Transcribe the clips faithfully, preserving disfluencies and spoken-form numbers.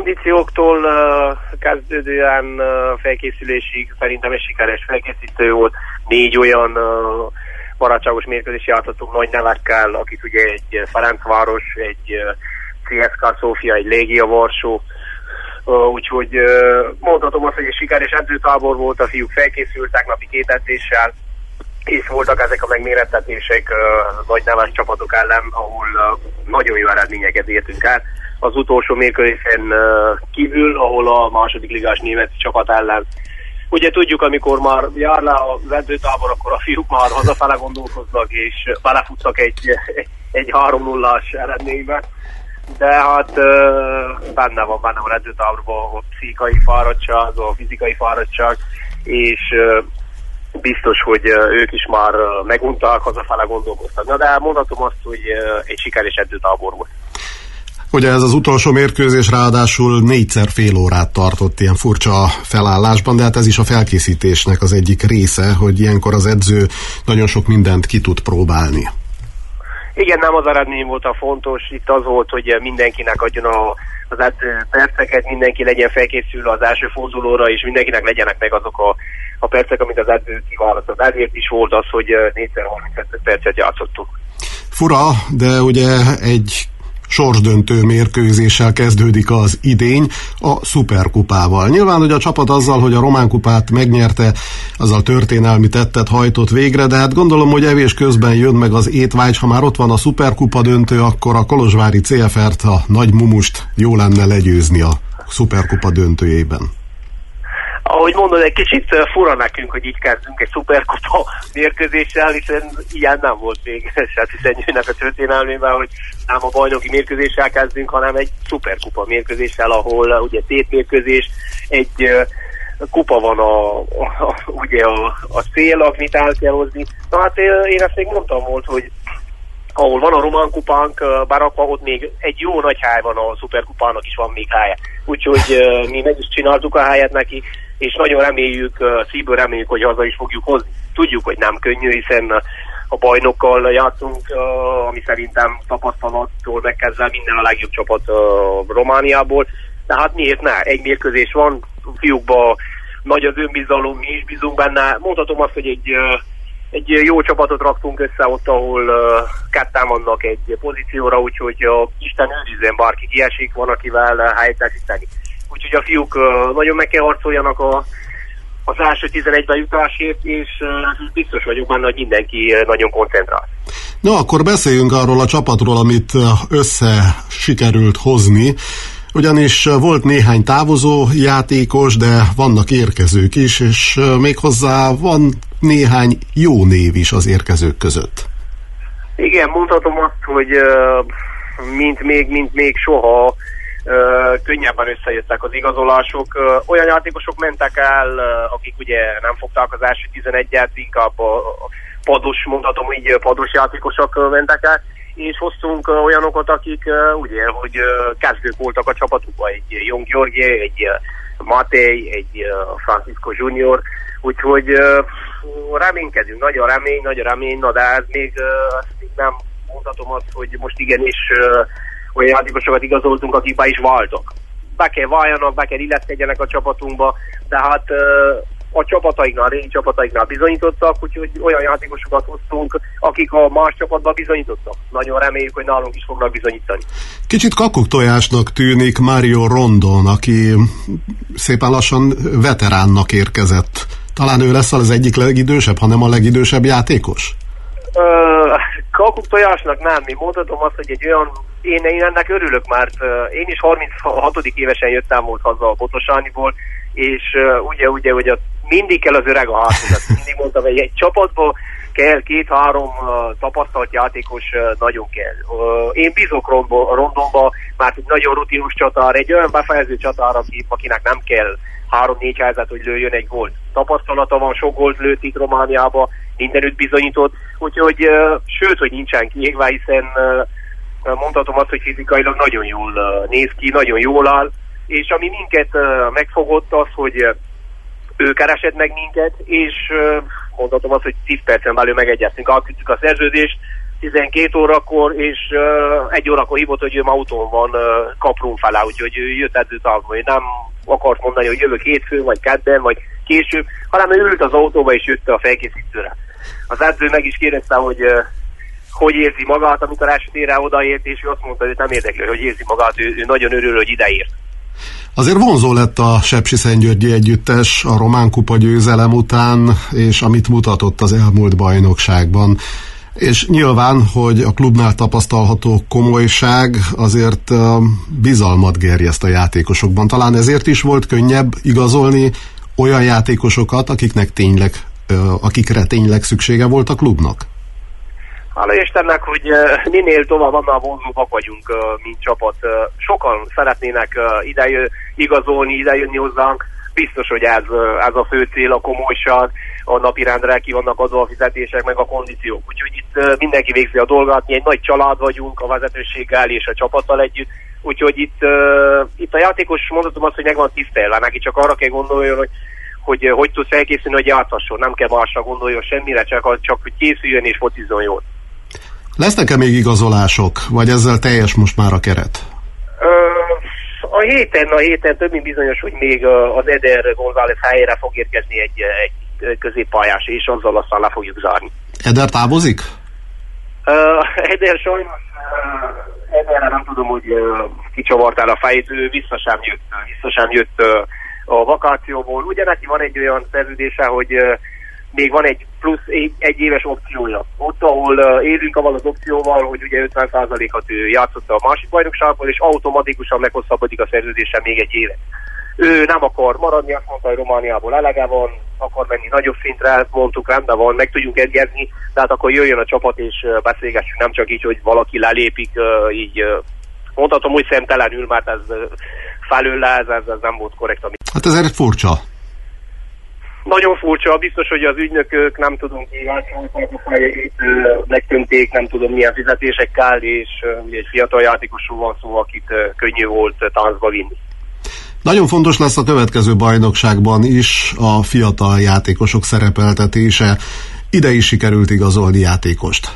kondícióktól uh, kezdődően uh, felkészülésig szerintem egy sikeres felkészítő volt. Négy olyan uh, barátságos mérkőzés játszottunk nagy nevekkel, akik ugye egy Ferencváros, egy uh, cé es ká Szófia, egy Légia Varsó. Uh, úgyhogy uh, mondhatom azt, hogy egy sikeres edzőtábor volt, a fiúk felkészültek napi két edzéssel, és voltak ezek a megmérettetések uh, nagy neves csapatok ellen, ahol uh, nagyon jó eredményeket értünk el. Az utolsó mérkőzésen uh, kívül, ahol a második ligás német csapat ellen. Ugye tudjuk, amikor már jár le az edzőtábor, akkor a fiúk már hazafele gondolkoznak, és belefutnak egy, egy három nullás eredménybe. De hát uh, benne van, benne van edzőtáborban a pszichikai fáradtság, a fizikai fáradtság, és uh, biztos, hogy uh, ők is már uh, megunták, hazafele gondolkoztak. Na de mondhatom azt, hogy uh, egy sikeres edzőtábor volt. Ugye ez az utolsó mérkőzés ráadásul négyszer fél órát tartott ilyen furcsa felállásban, de hát ez is a felkészítésnek az egyik része, hogy ilyenkor az edző nagyon sok mindent ki tud próbálni. Igen, nem az eredmény volt a fontos, itt az volt, hogy mindenkinek adjon a, az edző perceket, mindenki legyen felkészülve az első fordulóra, és mindenkinek legyenek meg azok a, a percek, amit az edző kiválasztott. Ezért is volt az, hogy négyszer harminckettő percet játszottunk. Fura, de ugye egy sorsdöntő mérkőzéssel kezdődik az idény a szuperkupával. Nyilván, hogy a csapat azzal, hogy a román kupát megnyerte, azzal történelmi tettet hajtott végre, de hát gondolom, hogy evés közben jön meg az étvágy, ha már ott van a szuperkupa döntő, akkor a kolozsvári cé ef er-t, a nagy mumust jó lenne legyőzni a szuperkupa döntőjében. Ahogy mondod, egy kicsit fura nekünk, hogy így kezdünk egy szuperkupa mérkőzéssel, hiszen ilyen nem volt még, hiszen jönnek a történelmében, hogy nem a bajnoki mérkőzéssel kezdünk, hanem egy szuperkupa mérkőzéssel, ahol ugye tétmérkőzés, egy uh, kupa van a, a, a, ugye a, a cél, amit el kell hozni. Na hát én ezt még mondtam volt, hogy ahol van a román kupánk berakva, ott még egy jó nagy hely van, a szuperkupának is van még helye. Úgyhogy uh, mi meg is csináltuk a helyet neki, és nagyon reméljük, szívből reméljük, hogy haza is fogjuk hozni. Tudjuk, hogy nem könnyű, hiszen a bajnokkal játszunk, ami szerintem tapasztalattól megkezdve minden a legjobb csapat Romániából. De hát miért ne? Egy mérkőzés van, fiúkban nagy az önbizalom, mi is bízunk benne. Mondhatom azt, hogy egy, egy jó csapatot raktunk össze ott, ahol ketten vannak egy pozícióra, úgyhogy Isten őrizzen, bárki kiesik, van akivel helyettesíteni. Úgyhogy a fiúk uh, nagyon meg kell harcoljanak a, az első tizenegybe jutásért, és uh, biztos vagyok benne, hogy mindenki uh, nagyon koncentrál. No, akkor beszéljünk arról a csapatról, amit össze sikerült hozni, ugyanis volt néhány távozó játékos, de vannak érkezők is, és uh, méghozzá van néhány jó név is az érkezők között. Igen, mondhatom azt, hogy uh, mint még, mint még soha, Uh, könnyebben összejöttek az igazolások. Uh, olyan játékosok mentek el, uh, akik ugye nem fogták az első tizenegyet, inkább a, a pados, mondhatom így, pados játékosok uh, mentek el, és hoztunk uh, olyanokat, akik uh, ugye, hogy uh, kezdők voltak a csapatukban, egy uh, Jong György, egy uh, Matej, egy uh, Francisco Junior, úgyhogy uh, reménykedünk, nagy a remény, nagy a remény, na de ez még, uh, ezt még nem mondhatom azt, hogy most igenis uh, olyan játékosokat igazoltunk, akik be is váltak. Be kell váljanak, be kell illeszkedjenek a csapatunkba, tehát a csapataiknál, a régi csapataiknál bizonyítottak, úgyhogy olyan játékosokat hoztunk, akik a más csapatban bizonyítottak. Nagyon reméljük, hogy nálunk is fognak bizonyítani. Kicsit kakuktojásnak tűnik Mario Rondon, aki szépen lassan veteránnak érkezett. Talán ő lesz az egyik legidősebb, hanem a legidősebb játékos? Uh, kakuktojásnak nem. Mi mondhatom azt, hogy egy olyan Én, én ennek örülök, mert uh, én is harminchatodik évesen jöttem volt haza a Botosániból, és uh, ugye, ugye, hogy mindig kell az öreg a hátunknak. Mindig mondtam, hogy egy csapatban kell két-három uh, tapasztalt játékos uh, nagyon kell. Uh, én bízok Rondonba, mert egy nagyon rutinos csatár, egy olyan befejező csatár, akinek nem kell három-négy helyzet, hogy lőjön egy gólt. Tapasztalata van, sok gólt lőtt itt Romániába, mindenütt bizonyított, úgyhogy uh, sőt, hogy nincsen kiégve, hiszen uh, mondhatom azt, hogy fizikailag nagyon jól néz ki, nagyon jól áll, és ami minket megfogott az, hogy ő keresett meg minket, és mondhatom azt, hogy tíz percen belül megegyeztünk, alkütjük a szerződést, tizenkét órakor, és uh, egy órakor hívott, hogy ő autón van uh, Kaprun felá, úgyhogy ő jött edzőtábor. Nem akart mondani, hogy jövök hétfőn, vagy kedden, vagy később, hanem ő ült az autóba, és jött a felkészítőre. Az edző meg is kérdezte, hogy uh, hogy érzi magát, amikor elsőtére odaért, és ő azt mondta, hogy nem érdekli, hogy érzi magát, ő, ő nagyon örül, hogy ideért. Azért vonzó lett a Sepsiszentgyörgyi együttes a román kupa győzelem után, és amit mutatott az elmúlt bajnokságban. És nyilván, hogy a klubnál tapasztalható komolyság azért bizalmat gerjeszt a játékosokban. Talán ezért is volt könnyebb igazolni olyan játékosokat, akiknek tényleg, akikre tényleg szüksége volt a klubnak. Hála Istennek, hogy minél tovább, annál vonzóbbak vagyunk, mint csapat. Sokan szeretnének ide igazolni, ide jönni hozzánk. Biztos, hogy ez, ez a fő cél, a komolyság, a napirendre ki vannak adva a fizetések, meg a kondíciók. Úgyhogy itt mindenki végzi a dolgát, mi egy nagy család vagyunk a vezetőséggel és a csapattal együtt. Úgyhogy itt, itt a játékos, mondhatom azt, hogy meg van tisztelve, neki csak arra kell gondoljon, hogy hogy hogy tud felkészülni, hogy játszasson. Nem kell másra gondoljon semmire, csak, csak hogy készüljön és focizzon jól. Lesznek-e még igazolások, vagy ezzel teljes most már a keret? A héten, a héten több mint bizonyos, hogy még az Eder González helyére fog érkezni egy, egy középpályás, és azzal aztán le fogjuk zárni. Eder távozik? Uh, Eder sajnos, uh, Ederre nem tudom, hogy uh, kicsavartál a fejét, ő vissza sem jött, vissza sem jött uh, a vakációból. Ugye neki van egy olyan szerződése, hogy uh, még van egy plusz egy, egy éves opciója. Ott, ahol uh, élünk avval az opcióval, hogy ugye ötven százalékot ő játszott a másik bajnokságból, és automatikusan meghosszabbodik a szerződése még egy évet. Ő nem akar maradni, azt mondta, hogy Romániából elege van, akar menni nagyobb szintre, mondtuk, rendben van, meg tudjunk egyezni, tehát akkor jöjjön a csapat és uh, beszélgessünk, nem csak így, hogy valaki lelépik, uh, így uh, mondhatom úgy szemtelenül, mert ez uh, felőle, ez, ez, ez nem volt korrekt. Hát ez egy furcsa. Nagyon furcsa, biztos, hogy az ügynökök, nem tudom, hogy megtönték, nem tudom milyen fizetésekkel, és uh, egy fiatal játékosról van szó, akit uh, könnyű volt uh, táncba vinni. Nagyon fontos lesz a következő bajnokságban is a fiatal játékosok szerepeltetése. Ide is sikerült igazolni játékost.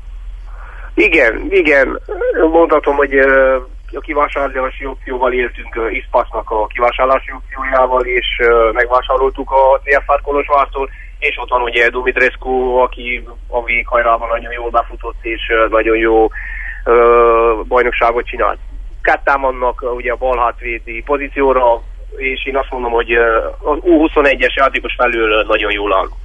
Igen, igen. Mondhatom, hogy uh, a kivásárlási opcióval éltünk uh, Iszpasznak a kivásárlási opciójával, és uh, megvásároltuk a té ef er Kolozsvártól, és ott van ugye Dumitrescu, aki a véghajrában nagyon jól befutott, és uh, nagyon jó uh, bajnokságot csinált. Kettán vannak uh, ugye a balhátvédi pozícióra, és én azt mondom, hogy uh, az U huszonegyes játékos felül uh, nagyon jól áll.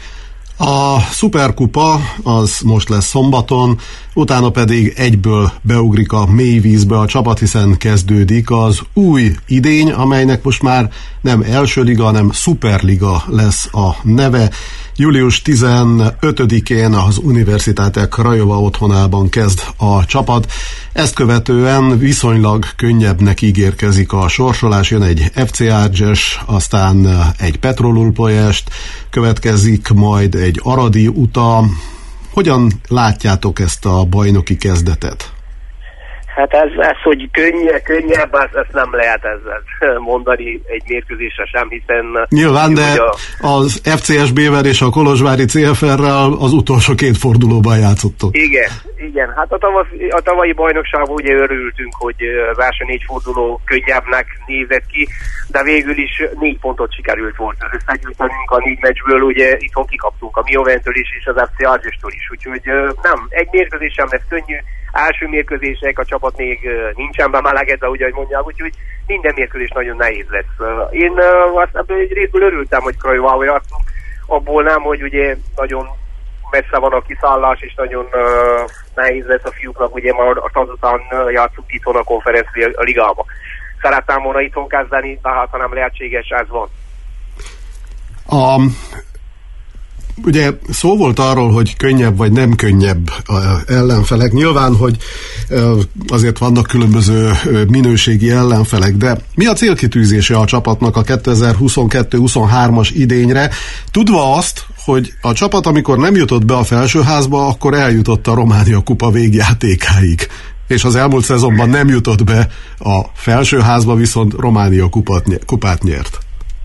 A szuperkupa az most lesz szombaton, utána pedig egyből beugrik a mély vízbe a csapat, hiszen kezdődik az új idény, amelynek most már nem első liga, hanem szuperliga lesz a neve. július tizenötödikén az Universitatea Craiova otthonában kezd a csapat. Ezt követően viszonylag könnyebbnek ígérkezik a sorsolás, jön egy ef cé Arges, aztán egy Petrolul Ploiești, következik majd egy Aradi Uta. Hogyan látjátok ezt a bajnoki kezdetet? Hát ez, ez hogy könnyebb, könnyebb, ezt, ezt nem lehet ezzel mondani egy mérkőzésre sem, hiszen... Nyilván, de a... az ef cé es bé-vel és a kolozsvári cé ef er-rel az utolsó két fordulóban játszottok. Igen, igen. Hát a, tavasz, a tavalyi bajnokságban ugye örültünk, hogy az első négy forduló könnyebbnek nézett ki, de végül is négy pontot sikerült volt összegyűjtenünk a négy meccsből, ugye itthon kikaptunk a Mioventől is, és az ef cé Argestől is, úgyhogy nem, egy mérkőzés sem lesz könnyű. Első mérkőzések, a csapat még nincsen bemelegedve, ugye, ahogy mondják, úgyhogy minden mérkőzés nagyon nehéz lesz. Én azt ebből egy részből örültem, hogy Craiovával játszunk, abból nem, hogy ugye nagyon messze van a kiszállás, és nagyon uh, nehéz lesz a fiúknak, ugye már azután játszunk itthon a konferencia ligába. Szerettem volna itthon kezdeni, de hát ha nem lehetséges, ez van. A... Ugye szó volt arról, hogy könnyebb vagy nem könnyebb ellenfelek. Nyilván, hogy azért vannak különböző minőségi ellenfelek, de mi a célkitűzése a csapatnak a kétezer-huszonkettő huszonhármas idényre? Tudva azt, hogy a csapat, amikor nem jutott be a felsőházba, akkor eljutott a Románia kupa végjátékáig. És az elmúlt szezonban nem jutott be a felsőházba, viszont Románia kupát, kupát nyert.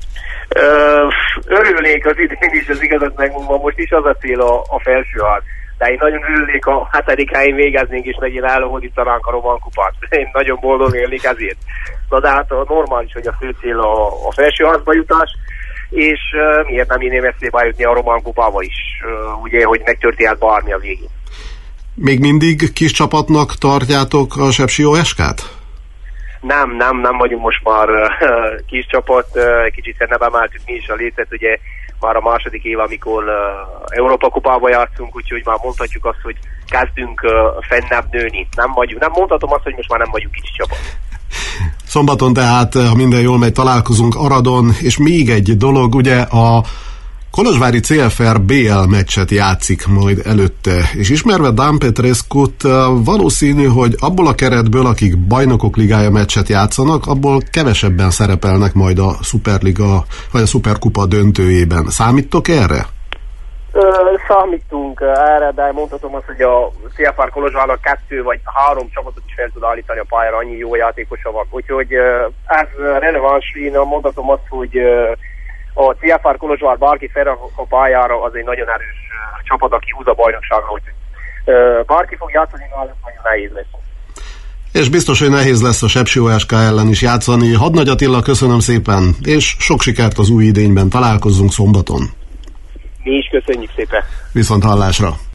Örülnék az idén is, az igazat megmondva, most is az a cél a, a felsőház. de én nagyon örülnék, a hetedik helyén végeznénk, és megint elhódítanánk a Roman kupát. Én nagyon boldog élnék ezért. Na de hát a normális, hogy a fő cél a, a felsőházba jutás, és uh, miért nem inném eszébe jutni a Roman kupába is, uh, ugye, hogy megtörténhet bármi a végén. Még mindig kis csapatnak tartjátok a Sepsi o es ká-t? Nem, nem, nem vagyunk most már uh, kis csapat, uh, kicsit szennebb emeltük mi is a létet, ugye már a második év, amikor uh, Európa kupába játszunk, úgyhogy már mondhatjuk azt, hogy kezdünk uh, fennebb nőni. Nem vagyunk, nem mondhatom azt, hogy most már nem vagyunk kicsi csapat. Szombaton tehát, ha minden jól megy, találkozunk Aradon, és még egy dolog, ugye a kolozsvári cé ef er bé el meccset játszik majd előtte, és ismerve Dan Petrescut, valószínű, hogy abból a keretből, akik bajnokok ligája meccset játszanak, abból kevesebben szerepelnek majd a Superliga, vagy a Superkupa döntőjében. Számítok erre? Ö, számítunk erre, de mondhatom azt, hogy a cé ef er Kolozsvárnak kettő vagy három csapatot is fel tud állítani a pályára, annyi jó játékosa van. Úgyhogy ez releváns, én mondhatom azt, hogy a cé ef er Kolozsvár bárki fel a pályára, az egy nagyon erős csapat, aki húz a bajnokságra, úgyhogy bárki fog játszani, náluk nagyon nehéz lesz. És biztos, hogy nehéz lesz a Sepsi o es ká ellen is játszani. Hadnagy Attila, köszönöm szépen, és sok sikert az új idényben, találkozzunk szombaton. Mi is köszönjük szépen. Viszont hallásra.